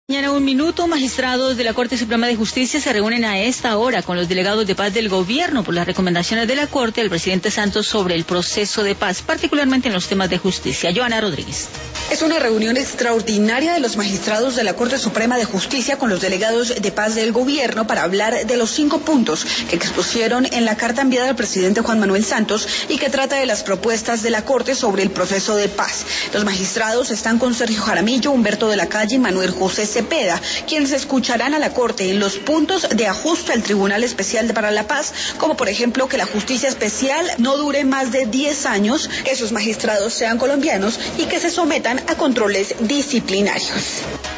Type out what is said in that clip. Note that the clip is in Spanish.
Mañana 1 minuto, magistrados de la Corte Suprema de Justicia se reúnen a esta hora con los delegados de paz del gobierno por las recomendaciones de la Corte al presidente Santos sobre el proceso de paz, particularmente en los temas de justicia. Joana Rodríguez. Es una reunión extraordinaria de los magistrados de la Corte Suprema de Justicia con los delegados de paz del gobierno para hablar de los 5 puntos que expusieron en la carta enviada al presidente Juan Manuel Santos y que trata de las propuestas de la Corte sobre el proceso de paz. Los magistrados están con Sergio Jaramillo, Humberto de la Calle y Manuel José Cepeda, quienes escucharán a la Corte en los puntos de ajuste al Tribunal Especial para la Paz, como por ejemplo que la justicia especial no dure más de 10 años, que sus magistrados sean colombianos y que se sometan a controles disciplinarios.